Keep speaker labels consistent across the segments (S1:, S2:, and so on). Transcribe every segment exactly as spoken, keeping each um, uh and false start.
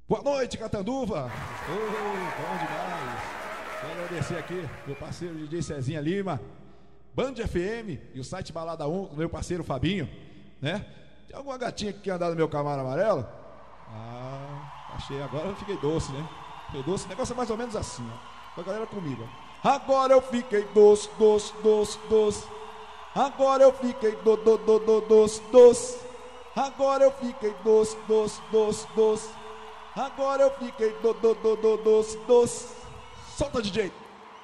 S1: Boa noite, Catanduva. Oh, bom demais. Quero agradecer aqui meu parceiro D J Cezinha Lima, Band F M e o site Balada um, meu parceiro Fabinho, né? Tem alguma gatinha que quer andar no meu Camaro amarelo? Ah, achei. Agora eu fiquei doce, né? Fiquei doce. O negócio é mais ou menos assim, ó. Com a galera comigo, ó. Agora eu fiquei doce, doce, doce, doce. Agora eu fiquei do, do, do, do, doce, doce. Agora eu fiquei doce, doce, doce, doce. Agora eu fiquei do, do, do, do, doce, doce. Solta, D J.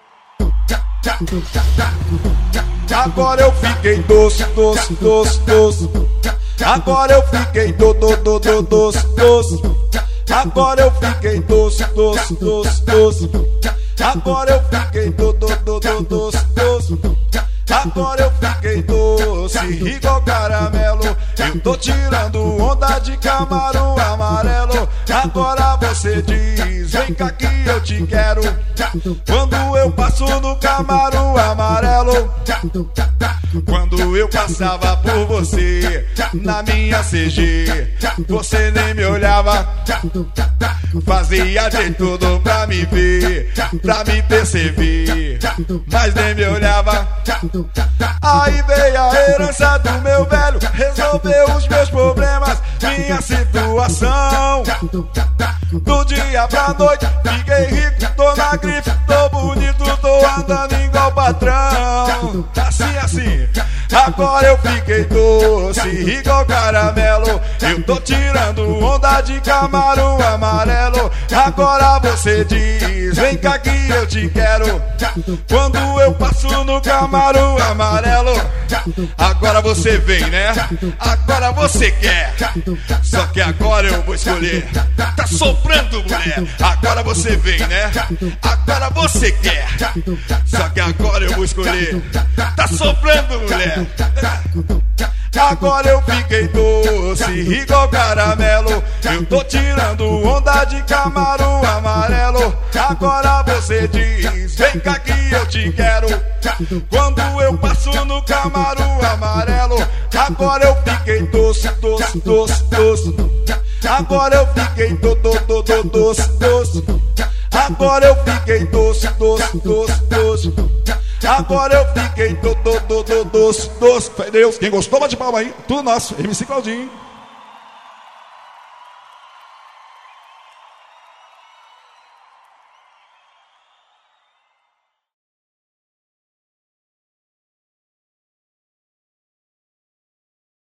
S1: Agora eu fiquei doce, doce, doce, doce. Agora eu fiquei do, do, do, do, doce, doce. Agora eu fiquei doce, doce, doce, doce. Agora eu fiquei do, do, do, do, doce, doce. Agora eu fiquei doce, igual caramelo. Eu tô tirando onda de Camaro amarelo. Agora você diz, vem cá que eu te quero. Quando eu passo no Camaro amarelo, quando eu passava por você na minha C G, você nem me olhava, fazia de tudo pra me ver, pra me perceber, mas nem me olhava. Aí veio a herança do meu velho, resolveu os meus problemas, minha situação. Do dia pra noite, fiquei rico, tô na grife, tô bonito, tô andando igual patrão. Assim, assim, agora eu fiquei doce, igual caramelo. Eu tô tirando onda de Camaro amarelo. Agora você diz, vem cá que eu te quero. Quando eu passo no Camaro amarelo, agora você vem, né? Agora você quer. Só que agora eu vou escolher. Tá soprando, mulher. Agora você vem, né? Agora você quer. Só que agora eu vou escolher. Tá soprando, mulher. Agora eu fiquei doce, igual caramelo. Eu tô tirando onda de Camaro amarelo. Agora você diz, vem cá que eu te quero. Quando eu passo no Camaro amarelo, agora eu fiquei doce, doce, doce, doce. Agora eu fiquei do, do, do, do, doce, doce. Agora eu fiquei doce, doce, doce, doce. Agora eu fiquei do, do, do, do, doce, doce. Fé Deus, quem gostou, bate palma aí. Tudo nosso, M C Claudinho.